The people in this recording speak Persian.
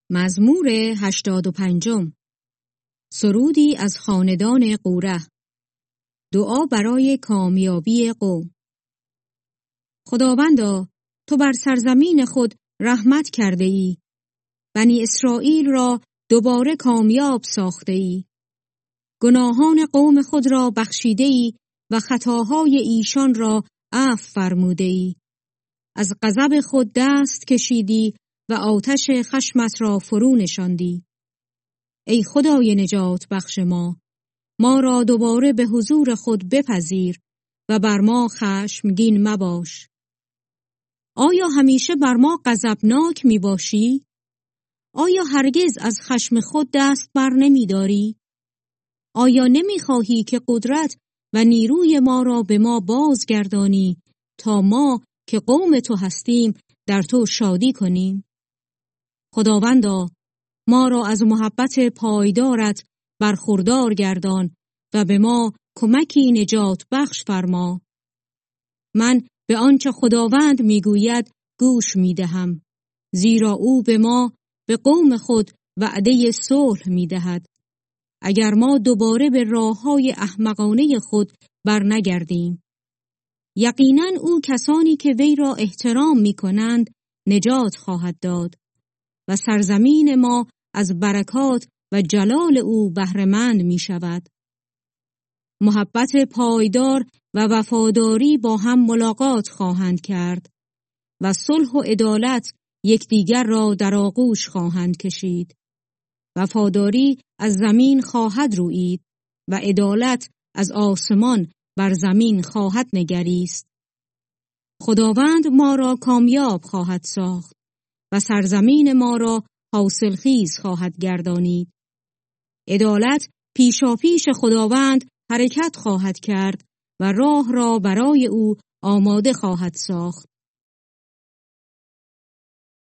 مزمور 85. سرودی از خاندان قوره. دعا برای کامیابی قوم. خداوندا، تو بر سرزمین خود رحمت کرده ای. بنی اسرائیل را دوباره کامیاب ساخته ای. گناهان قوم خود را بخشیده ای و خطاهای ایشان را عفو فرموده ای. از غضب خود دست کشیدی و آتش خشمت را فرو نشاندی. ای خدای نجات بخش ما را دوباره به حضور خود بپذیر و بر ما خشمگین مباش. آیا همیشه بر ما غضبناک می باشی؟ آیا هرگز از خشم خود دست بر نمی داری؟ آیا نمی خواهی که قدرت و نیروی ما را به ما بازگردانی تا ما که قوم تو هستیم در تو شادی کنیم؟ خداوندا، ما را از محبت پایدارت برخوردار گردان و به ما کمکی نجات بخش فرما. من به آنچه خداوند میگوید گوش میدهم، زیرا او به ما به قوم خود وعده صلح میدهد. اگر ما دوباره به راههای احمقانه خود برنگردیم، یقینا او کسانی که وی را احترام میکنند نجات خواهد داد و سرزمین ما از برکات و جلال او بهره‌مند می شود. محبت پایدار و وفاداری با هم ملاقات خواهند کرد و صلح و عدالت یکدیگر را در آغوش خواهند کشید. وفاداری از زمین خواهد رویید و عدالت از آسمان بر زمین خواهد نگریست. خداوند ما را کامیاب خواهد ساخت و سرزمین ما را حاصلخیز خواهد گردانید. عدالت پیشاپیش خداوند حرکت خواهد کرد و راه را برای او آماده خواهد ساخت.